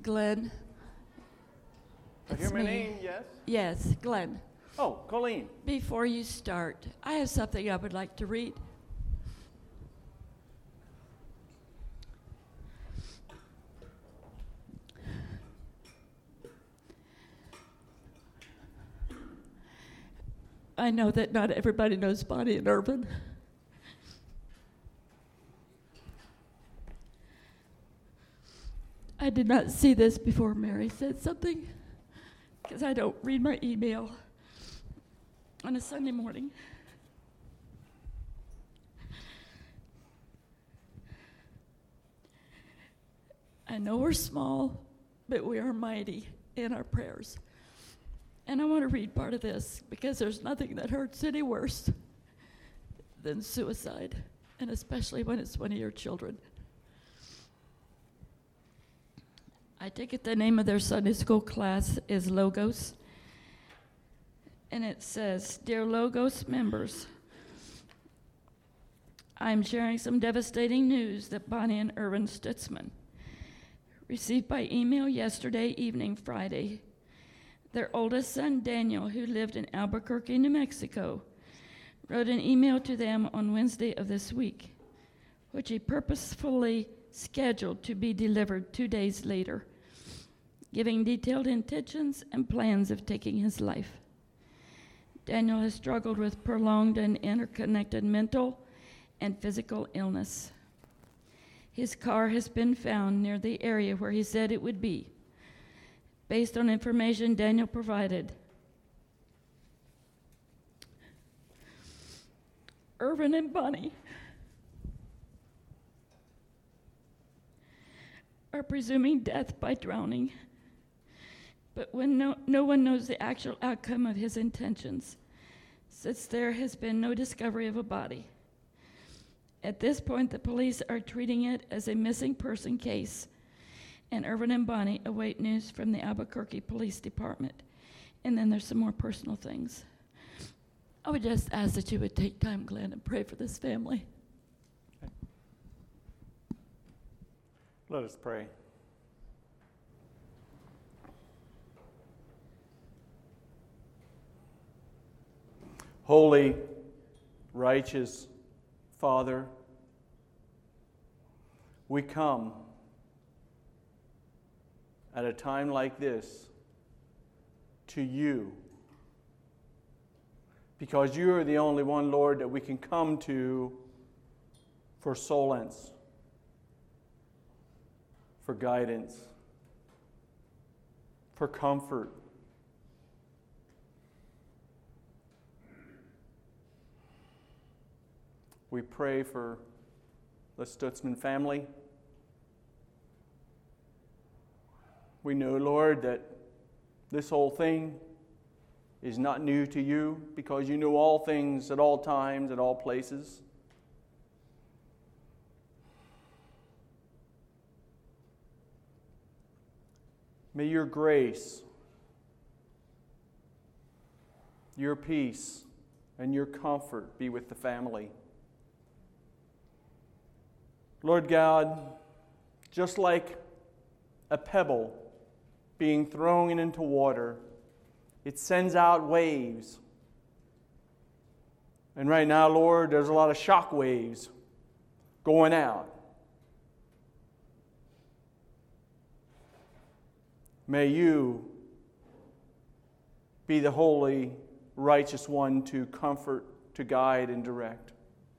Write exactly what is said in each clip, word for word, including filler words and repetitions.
Glenn. I hear It's my me. name, yes? Yes, Glenn. Oh, Colleen. Before you start, I have something I would like to read. I know that not everybody knows Bonnie and Irvin. I did not see this before Mary said something, because I don't read my email on a Sunday morning. I know we're small, but we are mighty in our prayers. And I want to read part of this because there's nothing that hurts any worse than suicide, and especially when it's one of your children. I take it the name of their Sunday school class is Logos. And it says, "Dear Logos members, I'm sharing some devastating news that Bonnie and Irvin Stutzman received by email yesterday evening, Friday. Their oldest son, Daniel, who lived in Albuquerque, New Mexico, wrote an email to them on Wednesday of this week, which he purposefully scheduled to be delivered two days later, giving detailed intentions and plans of taking his life. Daniel has struggled with prolonged and interconnected mental and physical illness. His car has been found near the area where he said it would be, based on information Daniel provided. Irvin and Bonnie are presuming death by drowning, but when no, no one knows the actual outcome of his intentions, since there has been no discovery of a body. At this point, the police are treating it as a missing person case, and Irvin and Bonnie await news from the Albuquerque Police Department. And then there's some more personal things. I would just ask that you would take time, Glenn, and pray for this family. Okay. Let us pray. Holy, righteous Father, we come at a time like this to you, because you are the only one, Lord, that we can come to for solace, for guidance, for comfort. We pray for the Stutzman family. We know, Lord, that this whole thing is not new to you, because you know all things at all times, at all places. May your grace, your peace, and your comfort be with the family. Lord God, just like a pebble being thrown into water, it sends out waves. And right now, Lord, there's a lot of shock waves going out. May you be the holy, righteous one to comfort, to guide, and direct.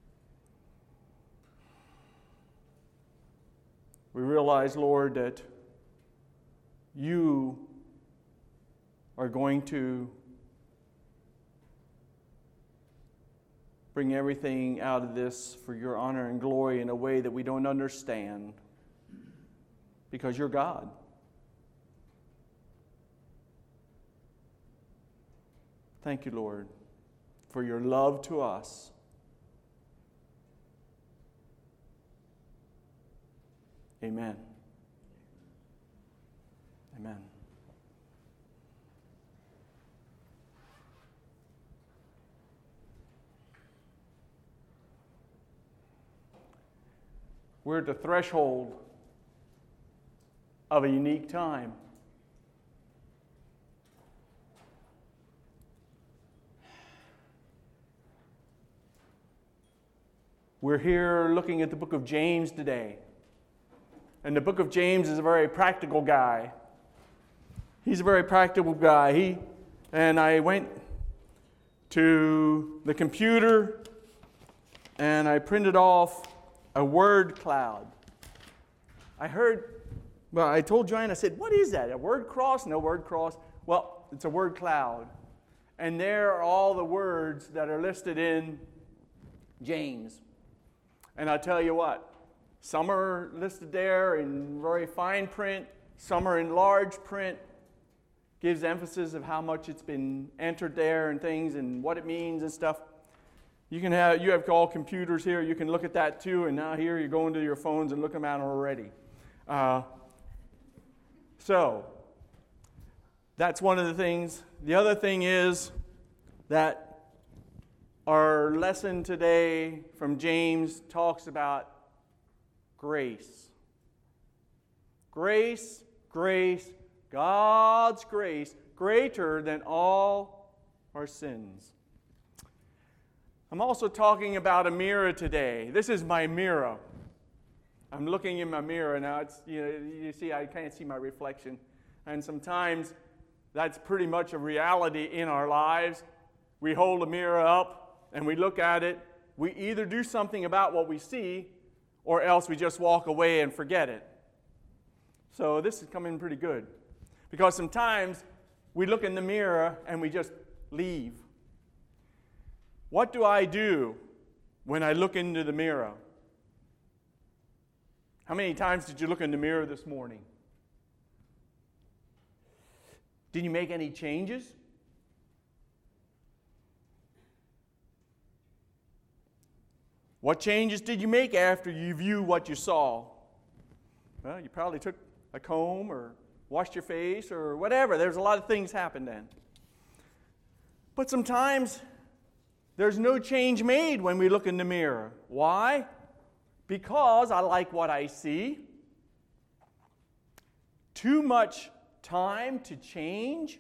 We realize, Lord, that you are going to bring everything out of this for your honor and glory in a way that we don't understand, because you're God. Thank you, Lord, for your love to us. Amen. Amen. We're at the threshold of a unique time. We're here looking at the book of James today. And the book of James is a very practical guy. He's a very practical guy. He and I went to the computer and I printed off a word cloud. I heard, well, I told Joanne, I said, what is that? A word cross? No word cross. Well, it's a word cloud. And there are all the words that are listed in James. And I'll tell you what, some are listed there in very fine print, some are in large print, gives emphasis of how much it's been entered there and things and what it means and stuff. You can have, you have all computers here, you can look at that too, and now here you go into your phones and look them at already. Uh, so, that's one of the things. The other thing is that our lesson today from James talks about grace. Grace, grace, God's grace, greater than all our sins. I'm also talking about a mirror today. This is my mirror. I'm looking in my mirror now. It's, you know, you see, I can't see my reflection. And sometimes that's pretty much a reality in our lives. We hold a mirror up and we look at it. We either do something about what we see, or else we just walk away and forget it. So this is coming pretty good. Because sometimes we look in the mirror and we just leave. What do I do when I look into the mirror? How many times did you look in the mirror this morning? Did you make any changes? What changes did you make after you viewed what you saw? Well, you probably took a comb or washed your face or whatever. There's a lot of things happen then. But sometimes there's no change made when we look in the mirror. Why? Because I like what I see. Too much time to change.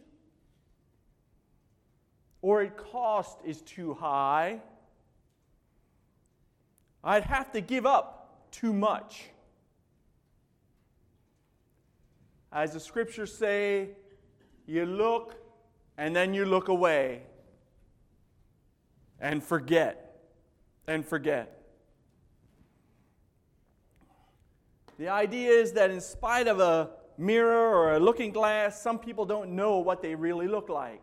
Or its cost is too high. I'd have to give up too much. As the scriptures say, you look and then you look away and forget and forget. The idea is that in spite of a mirror or a looking glass, some people don't know what they really look like.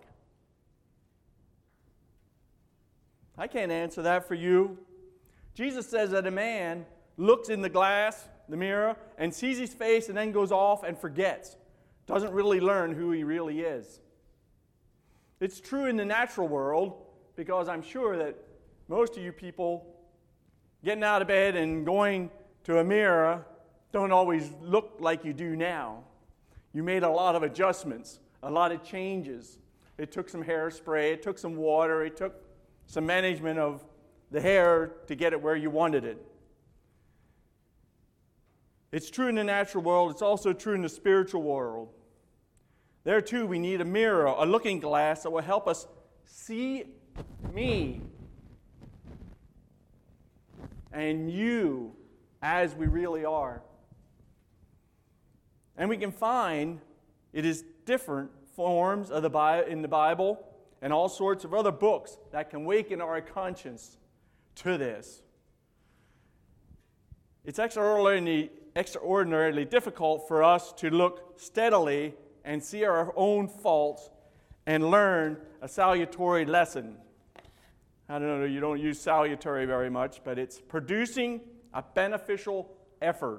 I can't answer that for you. Jesus says that a man looks in the glass, the mirror, and sees his face and then goes off and forgets. Doesn't really learn who he really is. It's true in the natural world, because I'm sure that most of you people getting out of bed and going to a mirror don't always look like you do now. You made a lot of adjustments, a lot of changes. It took some hairspray, it took some water, it took some management of the hair to get it where you wanted it. It's true in the natural world. It's also true in the spiritual world. There too we need a mirror, a looking glass that will help us see me and you as we really are. And we can find it is different forms of the Bi- in the Bible and all sorts of other books that can waken our conscience to this. It's extraordinarily, extraordinarily difficult for us to look steadily and see our own faults and learn a salutary lesson. I don't know, you don't use salutary very much, but it's producing a beneficial effort.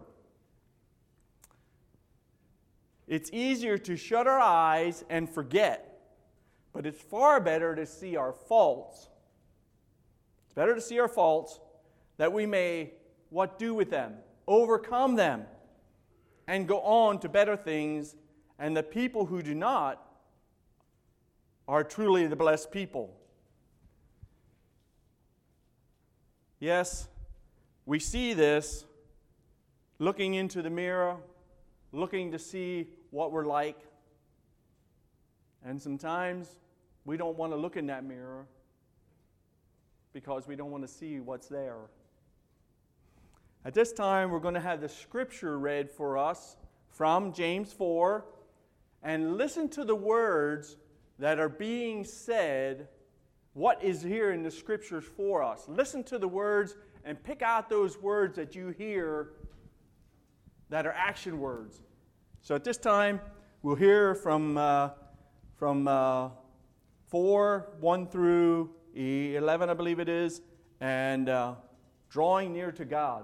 It's easier to shut our eyes and forget, but it's far better to see our faults. It's better to see our faults that we may what do with them, overcome them, and go on to better things. And the people who do not are truly the blessed people. Yes, we see this looking into the mirror, looking to see what we're like. And sometimes we don't want to look in that mirror because we don't want to see what's there. At this time, we're going to have the scripture read for us from James four, and listen to the words that are being said, what is here in the scriptures for us. Listen to the words and pick out those words that you hear that are action words. So at this time, we'll hear from uh, from uh, four, one through eleven, I believe it is, and uh, drawing near to God.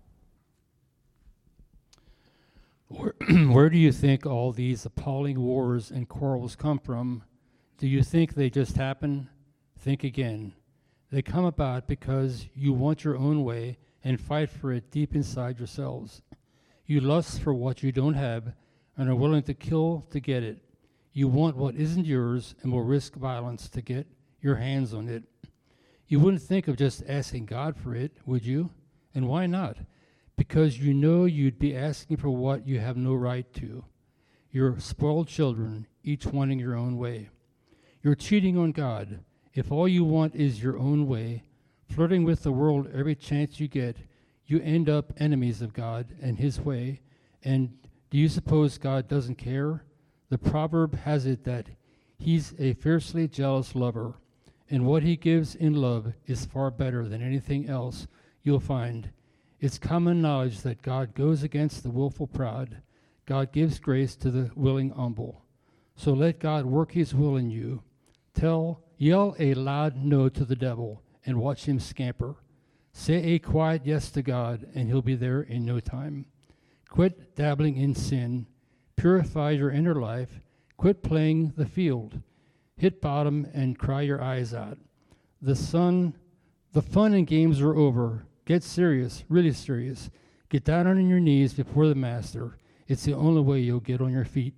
Where, where do you think all these appalling wars and quarrels come from? Do you think they just happen? Think again. They come about because you want your own way and fight for it deep inside yourselves. You lust for what you don't have and are willing to kill to get it. You want what isn't yours and will risk violence to get your hands on it. You wouldn't think of just asking God for it, would you? And why not? Because you know you'd be asking for what you have no right to. You're spoiled children, each wanting your own way. You're cheating on God. If all you want is your own way, flirting with the world every chance you get, you end up enemies of God and his way. And do you suppose God doesn't care? The proverb has it that he's a fiercely jealous lover, and what he gives in love is far better than anything else you'll find. It's common knowledge that God goes against the willful proud. God gives grace to the willing humble. So let God work his will in you. Tell, yell a loud no to the devil and watch him scamper. Say a quiet yes to God and he'll be there in no time. Quit dabbling in sin. Purify your inner life. Quit playing the field. Hit bottom and cry your eyes out. The sun, the fun and games are over. Get serious, really serious. Get down on your knees before the master. It's the only way you'll get on your feet.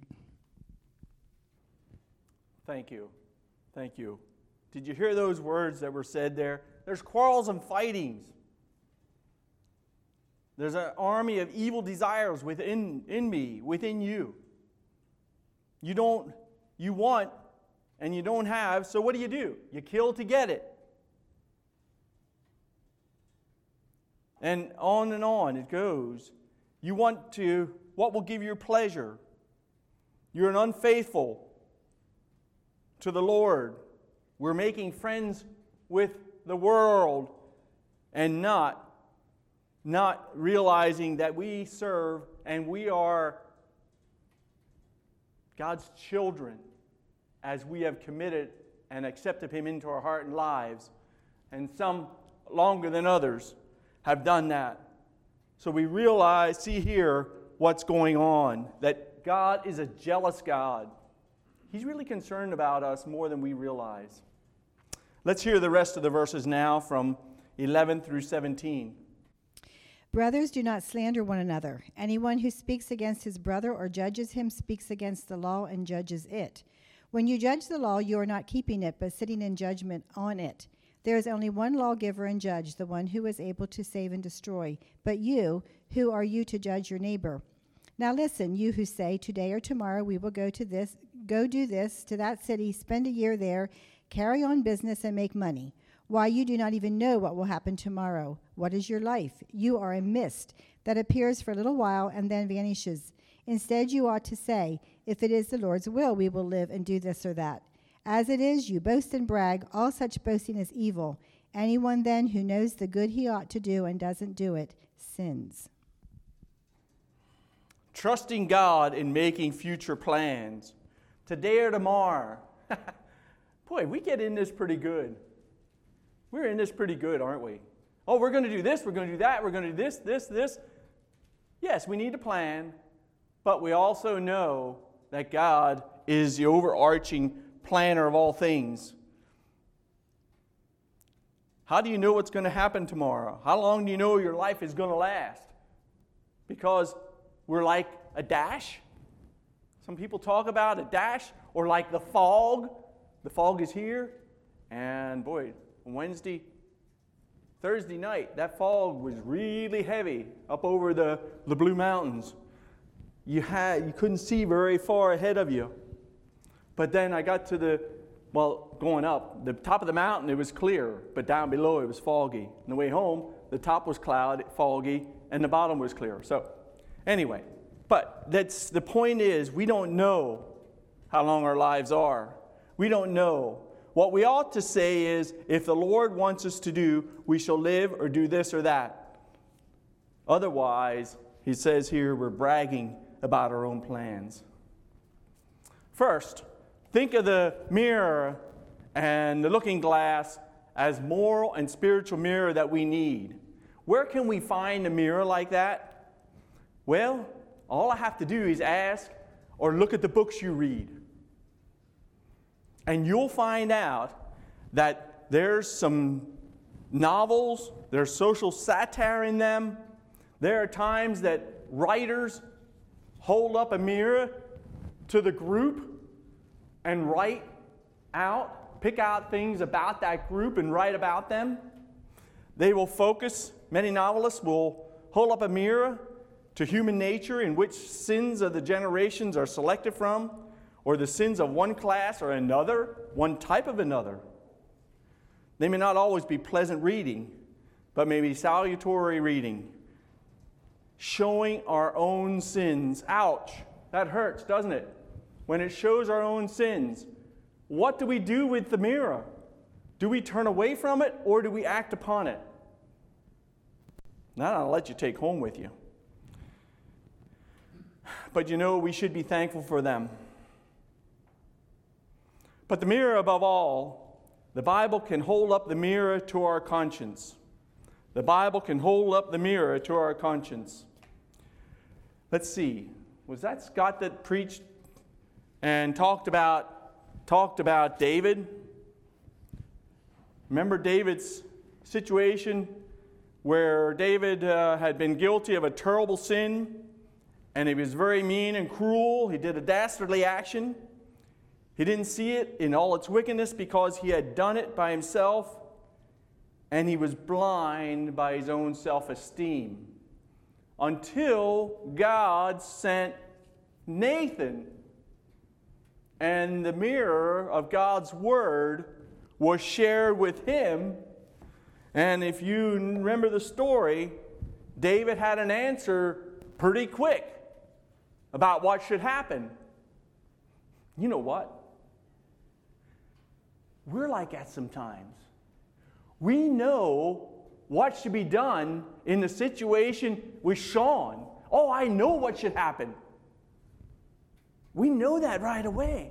Thank you. Thank you. Did you hear those words that were said there? There's quarrels and fightings. There's an army of evil desires within in me, within you. You don't, you want and you don't have, so what do you do? You kill to get it. And on and on it goes. You want to, what will give you pleasure? You're an unfaithful to the Lord. We're making friends with the world and not, not realizing that we serve and we are God's children as we have committed and accepted him into our heart and lives. And some longer than others have done that. So we realize, see here what's going on, that God is a jealous God. He's really concerned about us more than we realize. Let's hear the rest of the verses now from eleven through seventeen. Brothers, do not slander one another. Anyone who speaks against his brother or judges him speaks against the law and judges it. When you judge the law, you are not keeping it, but sitting in judgment on it. There is only one lawgiver and judge, the one who is able to save and destroy. But you, who are you to judge your neighbor? Now listen, you who say, today or tomorrow we will go to this, go do this, to that city, spend a year there, carry on business and make money. Why, you do not even know what will happen tomorrow. What is your life? You are a mist that appears for a little while and then vanishes. Instead, you ought to say, if it is the Lord's will, we will live and do this or that. As it is, you boast and brag. All such boasting is evil. Anyone then who knows the good he ought to do and doesn't do it sins. Trusting God in making future plans. Today or tomorrow. Boy, we get in this pretty good. We're in this pretty good, aren't we? Oh, we're going to do this, we're going to do that, we're going to do this, this, this. Yes, we need to plan, but we also know that God is the overarching planner of all things. How do you know what's going to happen tomorrow? How long do you know your life is going to last? Because we're like a dash. Some people talk about a dash, or like the fog. The fog is here, and boy, Wednesday, Thursday night, that fog was really heavy up over the, the Blue Mountains. you had you couldn't see very far ahead of you. But then I got to the, well, going up, the top of the mountain, it was clear, but down below it was foggy. On the way home, the top was cloud, foggy, and the bottom was clear. So anyway, but that's the point is, we don't know how long our lives are. We don't know. What we ought to say is, if the Lord wants us to do, we shall live or do this or that. Otherwise, he says here, we're bragging about our own plans. First, think of the mirror and the looking glass as moral and spiritual mirror that we need. Where can we find a mirror like that? Well, all I have to do is ask or look at the books you read. And you'll find out that there's some novels, there's social satire in them. There are times that writers hold up a mirror to the group and write out, pick out things about that group and write about them. They will focus, many novelists will hold up a mirror to human nature in which sins of the generations are selected from, or the sins of one class or another, one type of another. They may not always be pleasant reading, but may be salutary reading, showing our own sins. Ouch, that hurts, doesn't it? When it shows our own sins. What do we do with the mirror? Do we turn away from it, or do we act upon it? Now I'll let you take home with you. But you know, we should be thankful for them. But the mirror above all, the Bible can hold up the mirror to our conscience. The Bible can hold up the mirror to our conscience. Let's see. Was that Scott that preached and talked about talked about David? Remember David's situation where David uh, had been guilty of a terrible sin, and he was very mean and cruel. He did a dastardly action. He didn't see it in all its wickedness because he had done it by himself, and he was blind by his own self-esteem until God sent Nathan, and the mirror of God's word was shared with him. And if you remember the story, David had an answer pretty quick about what should happen. You know what? We're like that sometimes. We know what should be done in the situation with Sean. Oh, I know what should happen. We know that right away.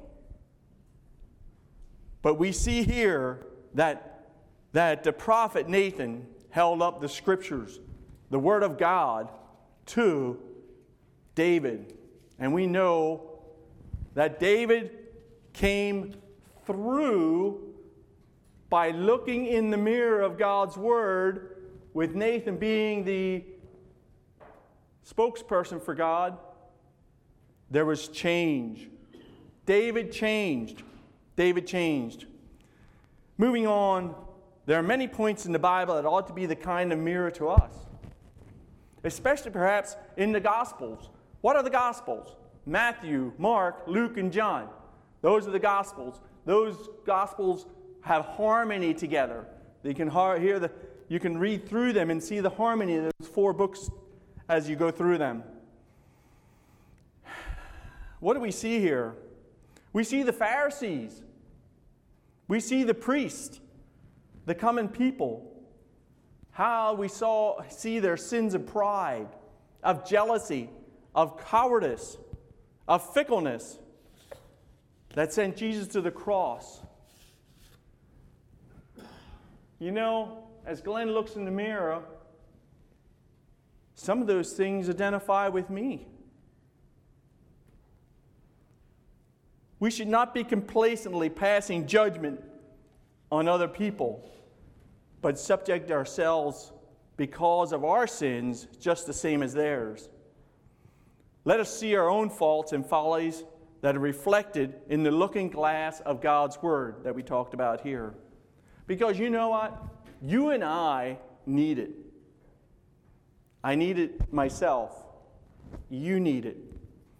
But we see here that, that the prophet Nathan held up the scriptures, the word of God, to David. And we know that David came through by looking in the mirror of God's word, with Nathan being the spokesperson for God. There was change. David changed. David changed. Moving on, there are many points in the Bible that ought to be the kind of mirror to us, especially perhaps in the Gospels. What are the Gospels? Matthew, Mark, Luke, and John. Those are the Gospels. Those Gospels have harmony together. You can hear the, you can read through them and see the harmony of those four books as you go through them. What do we see here? We see the Pharisees. We see the priests, the common people. How we saw see their sins of pride, of jealousy, of cowardice, of fickleness that sent Jesus to the cross. You know, as Glenn looks in the mirror, some of those things identify with me. We should not be complacently passing judgment on other people, but subject ourselves because of our sins just the same as theirs. Let us see our own faults and follies that are reflected in the looking glass of God's word that we talked about here. Because you know what? You and I need it. I need it myself. You need it.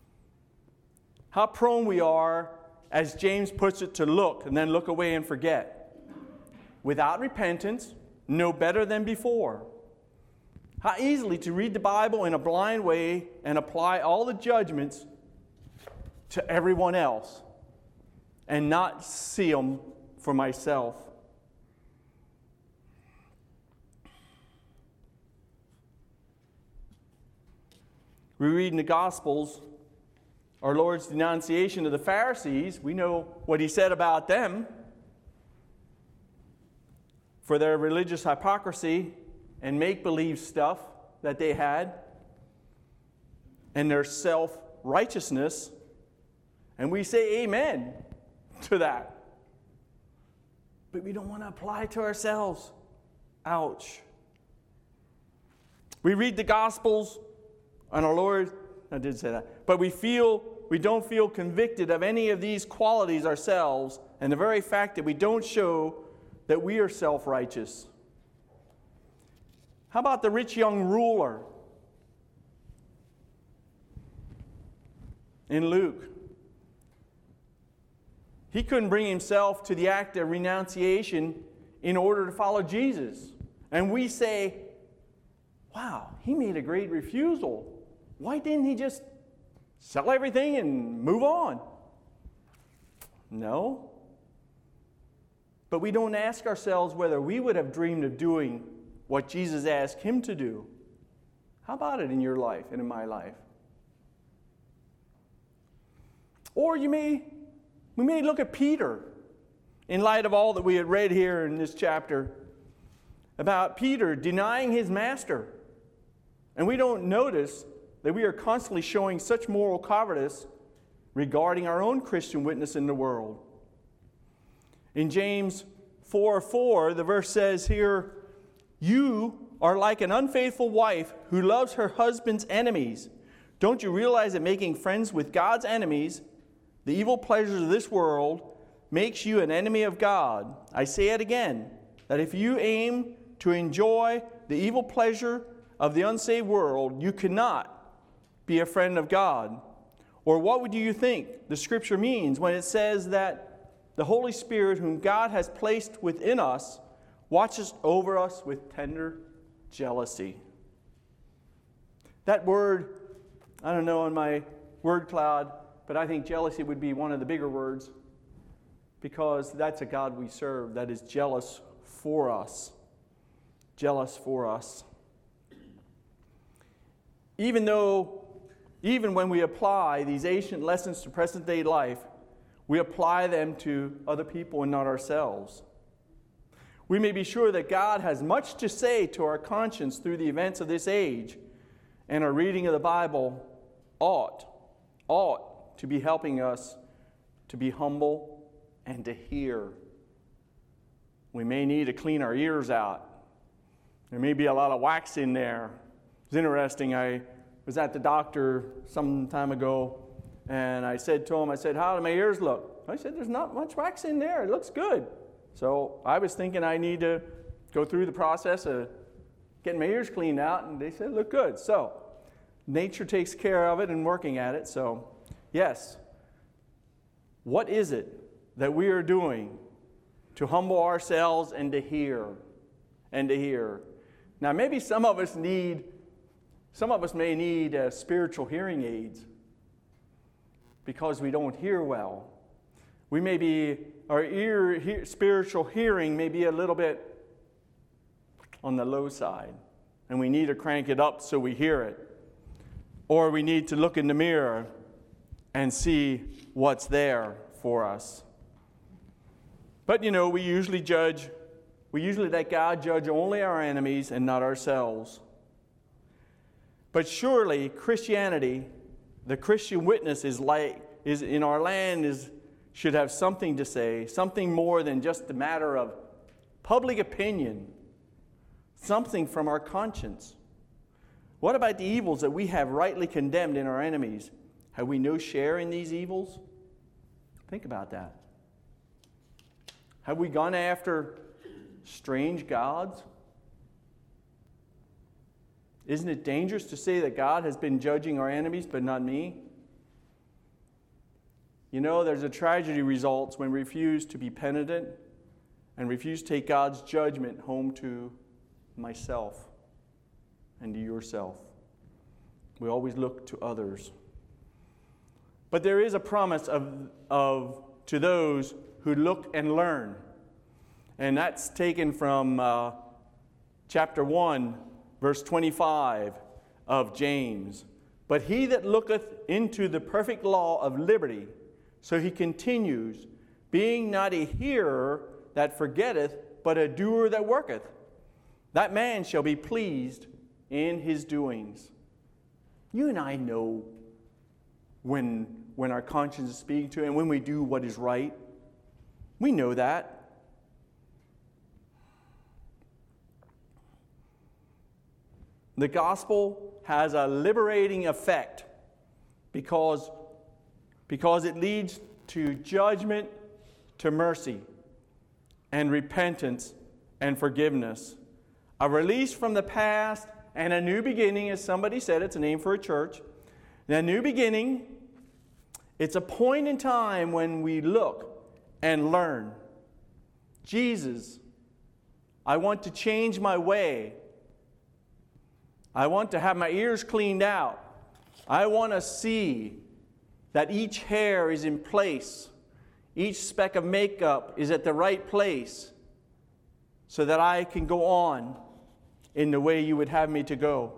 How prone we are, as James puts it, to look and then look away and forget. Without repentance, no better than before. How easily to read the Bible in a blind way and apply all the judgments to everyone else and not see them for myself. We read in the Gospels our Lord's denunciation of the Pharisees. We know what he said about them for their religious hypocrisy and make-believe stuff that they had and their self-righteousness. And we say amen to that. But we don't want to apply it to ourselves. Ouch. We read the Gospels, and our Lord, I did say that, but we feel, we don't feel convicted of any of these qualities ourselves, and the very fact that we don't show that we are self-righteous. How about the rich young ruler in Luke? He couldn't bring himself to the act of renunciation in order to follow Jesus. And we say, wow, he made a great refusal. Why didn't he just sell everything and move on? No. But we don't ask ourselves whether we would have dreamed of doing what Jesus asked him to do. How about it in your life and in my life? Or you may, we may look at Peter in light of all that we had read here in this chapter about Peter denying his master. And we don't notice that we are constantly showing such moral cowardice regarding our own Christian witness in the world. In James four four, the verse says here, "You are like an unfaithful wife who loves her husband's enemies. Don't you realize that making friends with God's enemies, the evil pleasures of this world, makes you an enemy of God? I say it again, that if you aim to enjoy the evil pleasure of the unsaved world, you cannot be a friend of God." Or what would you think the Scripture means when it says that the Holy Spirit, whom God has placed within us, watches over us with tender jealousy? That word, I don't know on my word cloud, but I think jealousy would be one of the bigger words, because that's a God we serve that is jealous for us. Jealous for us. Even though, even when we apply these ancient lessons to present-day life, we apply them to other people and not ourselves. We may be sure that God has much to say to our conscience through the events of this age, and our reading of the Bible ought, ought to be helping us to be humble and to hear. We may need to clean our ears out. There may be a lot of wax in there. It's interesting. I was at the doctor some time ago, and I said to him, I said, "How do my ears look?" I said, "There's not much wax in there. It looks good." So I was thinking I need to go through the process of getting my ears cleaned out, and they said, "Look good." So nature takes care of it and working at it. So yes, what is it that we are doing to humble ourselves and to hear and to hear? Now, maybe some of us need, some of us may need uh, spiritual hearing aids because we don't hear well. We may be, our ear, hear, spiritual hearing may be a little bit on the low side, and we need to crank it up so we hear it. Or we need to look in the mirror and see what's there for us. But, you know, we usually judge, we usually let God judge only our enemies and not ourselves. But surely Christianity, the Christian witness is like, is in our land is should have something to say, something more than just a matter of public opinion, something from our conscience. What about the evils that we have rightly condemned in our enemies? Have we no share in these evils? Think about that. Have we gone after strange gods? Isn't it dangerous to say that God has been judging our enemies but not me? You know, there's a tragedy results when we refuse to be penitent and refuse to take God's judgment home to myself and to yourself. We always look to others. But there is a promise of, of to those who look and learn. And that's taken from uh, chapter one, verse twenty-five of James. But he that looketh into the perfect law of liberty, so he continues, being not a hearer that forgetteth, but a doer that worketh, that man shall be pleased in his doings. You and I know when, when our conscience is speaking to, and when we do what is right. We know that. The gospel has a liberating effect because, because it leads to judgment, to mercy, and repentance and forgiveness. A release from the past and a new beginning, as somebody said, it's a name for a church. A new beginning, it's a point in time when we look and learn. Jesus, I want to change my way. I want to have my ears cleaned out. I want to see that each hair is in place. Each speck of makeup is at the right place so that I can go on in the way you would have me to go.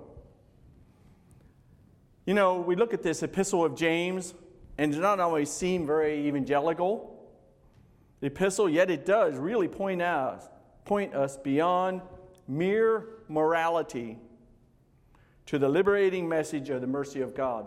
You know, we look at this epistle of James, and it does not always seem very evangelical. The epistle, yet it does really point out, point us beyond mere morality to the liberating message of the mercy of God.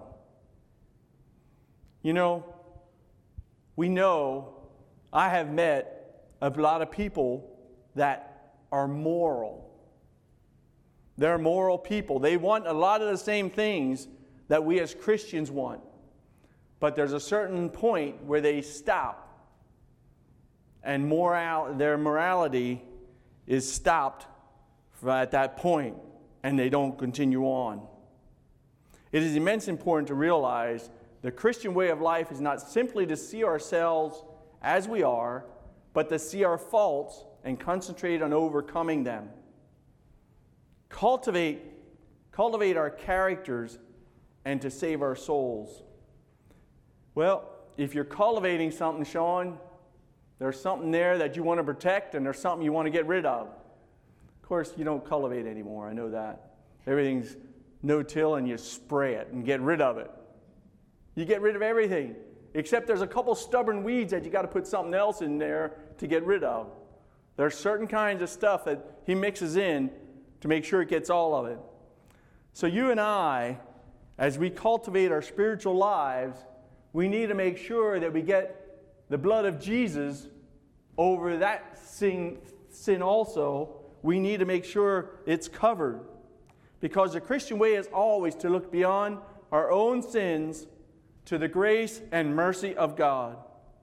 You know, we know I have met a lot of people that are moral. They're moral people. They want a lot of the same things that we as Christians want. But there's a certain point where they stop. And moral, their morality is stopped at that point. And they don't continue on. It is immensely important to realize the Christian way of life is not simply to see ourselves as we are, but to see our faults and concentrate on overcoming them. Cultivate, cultivate our characters and to save our souls. Well, if you're cultivating something, Sean, there's something there that you want to protect and there's something you want to get rid of. Of course, you don't cultivate anymore. I know that. Everything's no-till and you spray it and get rid of it. You get rid of everything, except there's a couple stubborn weeds that you got to put something else in there to get rid of. There's certain kinds of stuff that he mixes in to make sure it gets all of it. So you and I, as we cultivate our spiritual lives, we need to make sure that we get the blood of Jesus over that sin, sin also. We need to make sure it's covered. Because the Christian way is always to look beyond our own sins to the grace and mercy of God.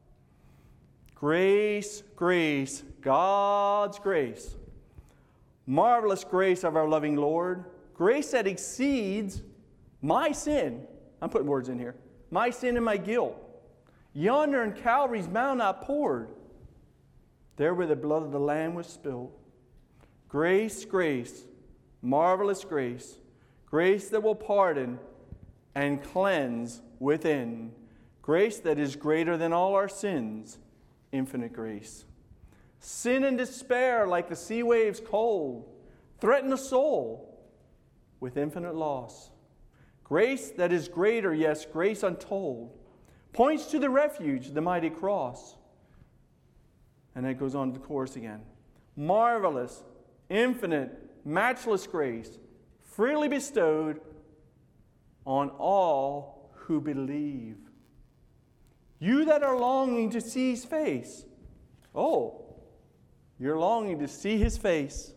Grace, grace, God's grace. Marvelous grace of our loving Lord. Grace that exceeds my sin. I'm putting words in here. My sin and my guilt. Yonder in Calvary's Mount I poured. There where the blood of the Lamb was spilled. Grace, grace, marvelous grace, grace that will pardon and cleanse within, grace that is greater than all our sins, infinite grace. Sin and despair, like the sea waves cold, threaten the soul with infinite loss. Grace that is greater, yes, grace untold, points to the refuge, the mighty cross. And then it goes on to the chorus again. Marvelous, infinite, matchless grace, freely bestowed on all who believe. You that are longing to see his face. Oh, you're longing to see his face.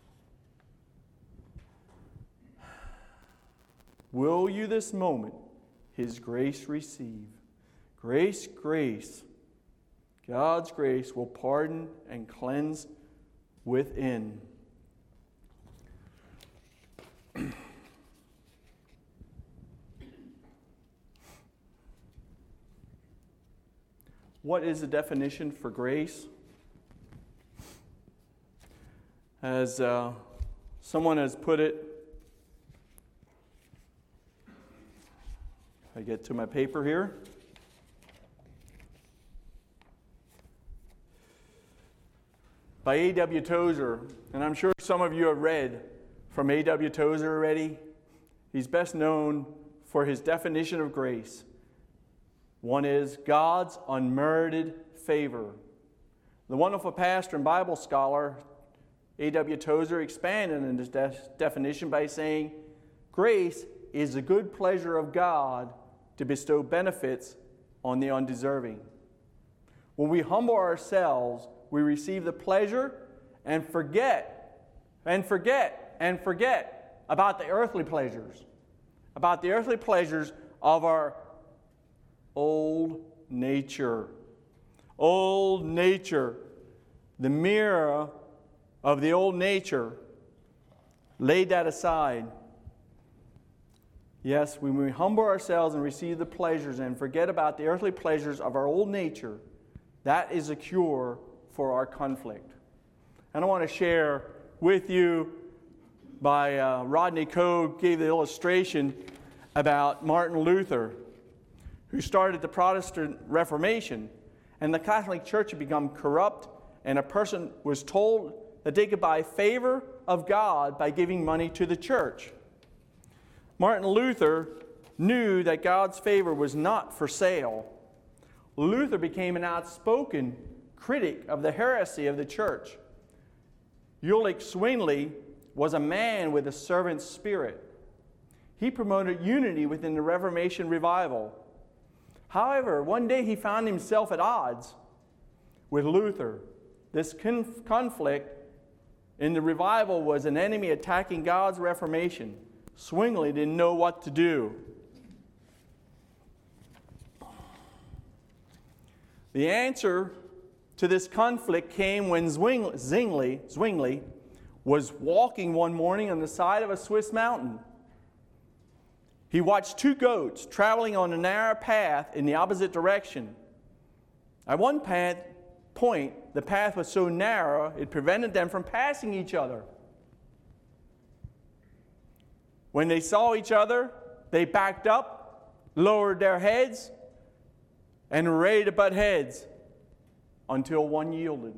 Will you this moment his grace receive? Grace, grace. God's grace will pardon and cleanse within. What is the definition for grace? As uh, someone has put it, if I get to my paper here. By A W Tozer, and I'm sure some of you have read from A W Tozer already. He's best known for his definition of grace. One is God's unmerited favor. The wonderful pastor and Bible scholar, A W Tozer, expanded on this de- definition by saying, grace is the good pleasure of God to bestow benefits on the undeserving. When we humble ourselves, we receive the pleasure and forget, and forget, and forget about the earthly pleasures, about the earthly pleasures of our old nature. Old nature, the mirror of the old nature, laid that aside. Yes, when we humble ourselves and receive the pleasures and forget about the earthly pleasures of our old nature, that is a cure for our conflict. And I want to share with you by uh, Rodney Coe gave the illustration about Martin Luther, who started the Protestant Reformation, and the Catholic Church had become corrupt, and a person was told that they could buy favor of God by giving money to the church. Martin Luther knew that God's favor was not for sale. Luther became an outspoken critic of the heresy of the church. Ulrich Zwingli was a man with a servant's spirit. He promoted unity within the Reformation revival. However, one day he found himself at odds with Luther. This conf- conflict in the revival was an enemy attacking God's Reformation. Zwingli didn't know what to do. The answer to this conflict came when Zwingli, Zwingli, Zwingli was walking one morning on the side of a Swiss mountain. He watched two goats traveling on a narrow path in the opposite direction. At one path, point, the path was so narrow it prevented them from passing each other. When they saw each other, they backed up, lowered their heads, and were ready to butt heads until one yielded.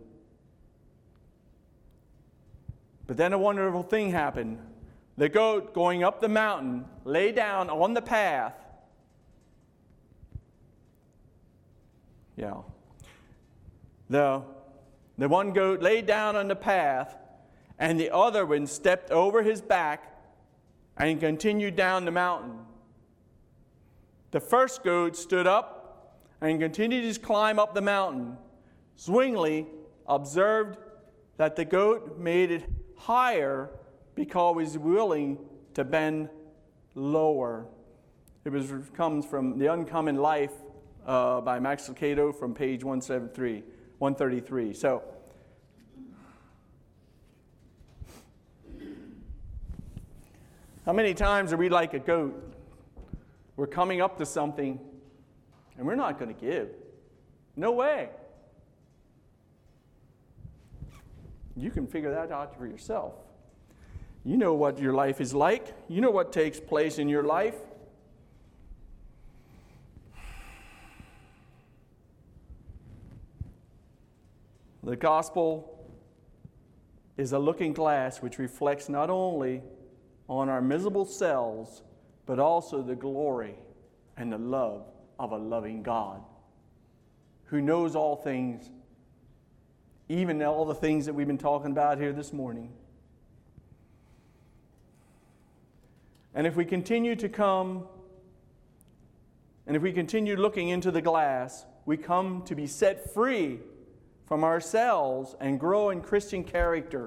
But then a wonderful thing happened. The goat going up the mountain lay down on the path. Yeah. The, the one goat laid down on the path, and the other one stepped over his back and continued down the mountain. The first goat stood up and continued his climb up the mountain. Zwingli observed that the goat made it higher because he was willing to bend lower. It was, comes from The Uncommon Life uh, by Max Lucado from page one seventy-three, one thirty-three. So, how many times are we like a goat? We're coming up to something and we're not going to give. No way. You can figure that out for yourself. You know what your life is like. You know what takes place in your life. The gospel is a looking glass which reflects not only on our miserable selves, but also the glory and the love of a loving God who knows all things, even all the things that we've been talking about here this morning. And if we continue to come, and if we continue looking into the glass, we come to be set free from ourselves and grow in Christian character.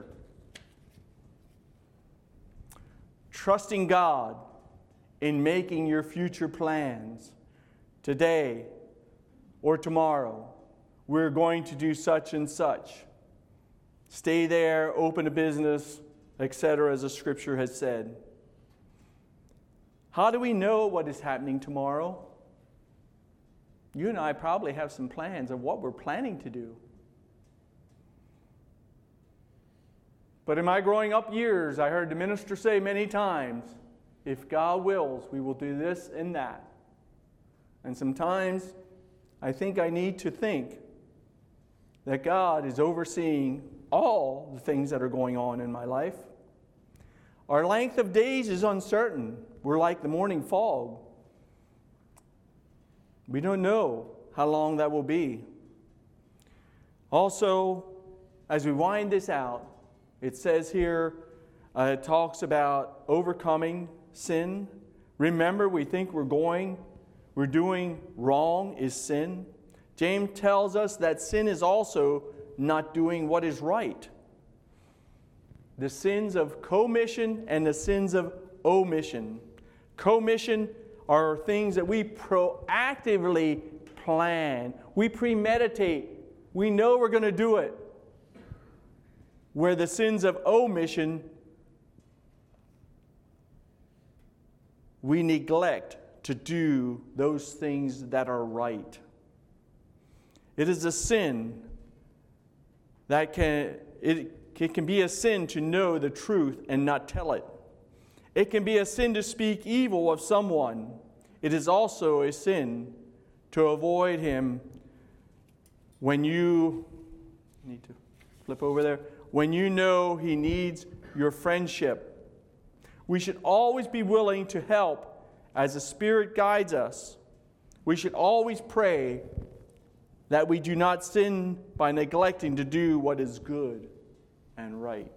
Trusting God in making your future plans. Today or tomorrow, we're going to do such and such. Stay there, open a business, et cetera, as the scripture has said. How do we know what is happening tomorrow? You and I probably have some plans of what we're planning to do. But in my growing up years, I heard the minister say many times, if God wills, we will do this and that. And sometimes I think I need to think that God is overseeing all the things that are going on in my life. Our length of days is uncertain. We're like the morning fog. We don't know how long that will be. Also, as we wind this out, it says here, uh, it talks about overcoming sin. Remember, we think we're going, we're doing wrong is sin. James tells us that sin is also not doing what is right. The sins of commission and the sins of omission. Commission are things that we proactively plan. We premeditate. We know we're going to do it. Where the sins of omission, we neglect to do those things that are right. It is a sin that can, it, it can be a sin to know the truth and not tell it. It can be a sin to speak evil of someone. It is also a sin to avoid him when you need to flip over there. When you know he needs your friendship. We should always be willing to help as the Spirit guides us. We should always pray that we do not sin by neglecting to do what is good and right.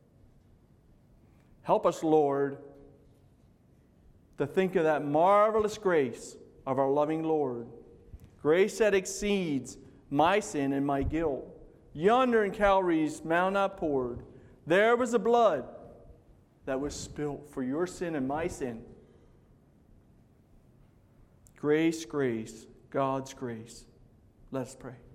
Help us, Lord, to think of that marvelous grace of our loving Lord. Grace that exceeds my sin and my guilt. Yonder in Calvary's Mount outpoured, there was the blood that was spilt for your sin and my sin. Grace, grace, God's grace. Let us pray.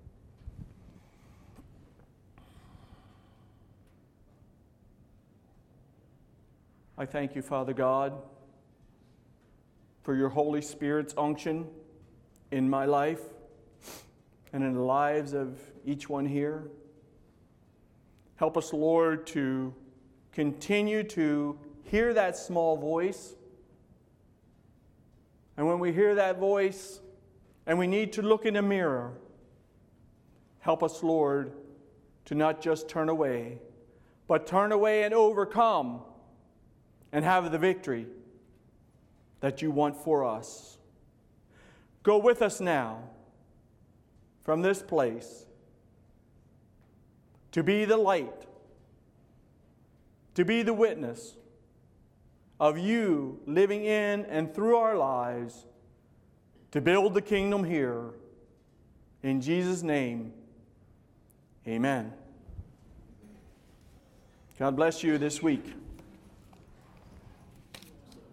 I thank you, Father God, for your Holy Spirit's unction in my life and in the lives of each one here. Help us, Lord, to continue to hear that small voice. And when we hear that voice and we need to look in a mirror, help us, Lord, to not just turn away, but turn away and overcome and have the victory that you want for us. Go with us now from this place to be the light, to be the witness of you living in and through our lives to build the kingdom here. In Jesus' name, amen. God bless you this week.